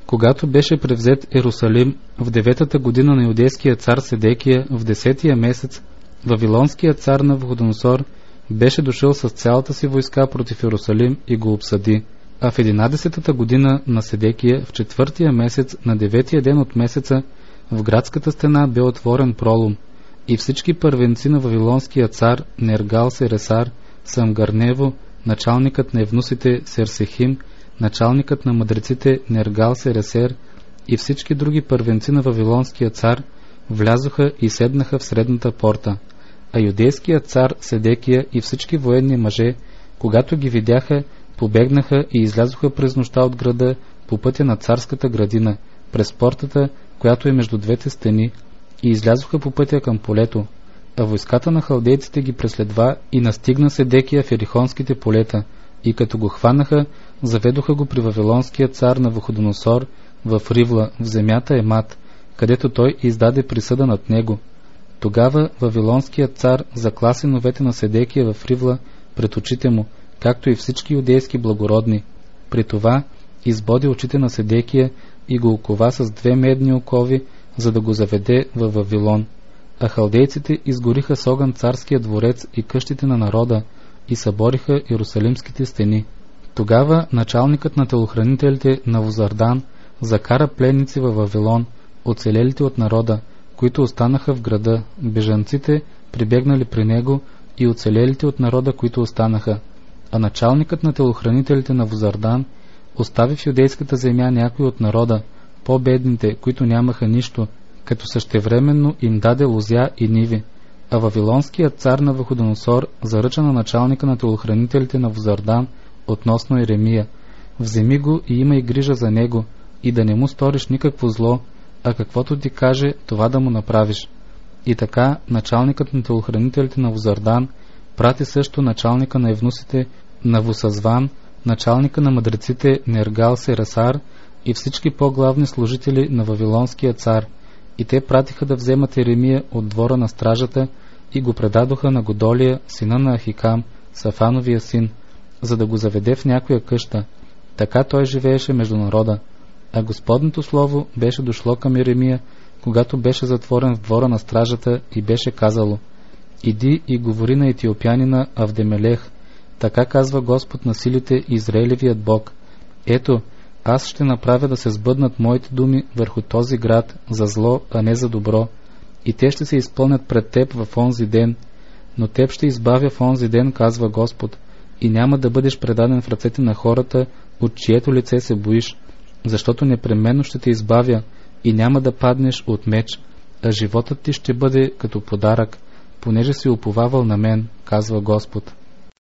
Когато беше превзет Иерусалим в 9-та година на юдейския цар Седекия, в 10-тия месец, вавилонският цар Навуходоносор беше дошъл с цялата си войска против Иерусалим и го обсъди. А в 11-та година на Седекия, в 4-тия месец, на 9-тия ден от месеца, в градската стена бе отворен пролом, и всички първенци на вавилонския цар Нергал Сересар, Самгарнево, началникът на евнусите Серсехим, началникът на мъдреците Нергал Сересер и всички други първенци на вавилонския цар влязоха и седнаха в средната порта. А юдейският цар Седекия и всички военни мъже, когато ги видяха, побегнаха и излязоха през нощта от града по пътя на царската градина, през портата, която е между двете стени, и излязоха по пътя към полето. А войската на халдейците ги преследва и настигна Седекия в ерихонските полета, и като го хванаха, заведоха го при вавилонския цар Навуходоносор в Ривла, в земята Емат, където той издаде присъда над него. Тогава вавилонският цар закла синовете на Седекия в Ривла пред очите му, както и всички юдейски благородни. При това избоди очите на Седекия и го окова с 2 медни окови, за да го заведе във Вавилон. А халдейците изгориха с огън царския дворец и къщите на народа и събориха Иерусалимските стени. Тогава началникът на телохранителите Навузардан закара пленници във Вавилон, оцелелите от народа, които останаха в града, бежанците прибегнали при него и оцелелите от народа, които останаха. А началникът на телохранителите Навузардан остави в юдейската земя някои от народа, по-бедните, които нямаха нищо, като същевременно им даде лозя и ниви. А вавилонският цар Навуходоносор заръча на началника на телохранителите Навузардан относно Еремия: вземи го и имай грижа за него, и да не му сториш никакво зло, а каквото ти каже, това да му направиш. И така началникът на телохранителите Навузардан прати също началника на евнусите Навусазван, началника на мъдреците Нергал Сересар и всички по-главни служители на вавилонския цар, и те пратиха да вземат Еремия от двора на стражата и го предадоха на Годолия, сина на Ахикам, Сафановия син, за да го заведе в някоя къща. Така той живееше между народа. А Господното слово беше дошло към Еремия, когато беше затворен в двора на стражата, и беше казало: иди и говори на етиопянина Авдемелех, така казва Господ на силите, Израилевият Бог: ето, аз ще направя да се сбъднат моите думи върху този град за зло, а не за добро, и те ще се изпълнят пред теб в онзи ден, но теб ще избавя в онзи ден, казва Господ, и няма да бъдеш предаден в ръцете на хората, от чието лице се боиш, защото непременно ще те избавя и няма да паднеш от меч, а животът ти ще бъде като подарък, понеже си уповавал на мен, казва Господ.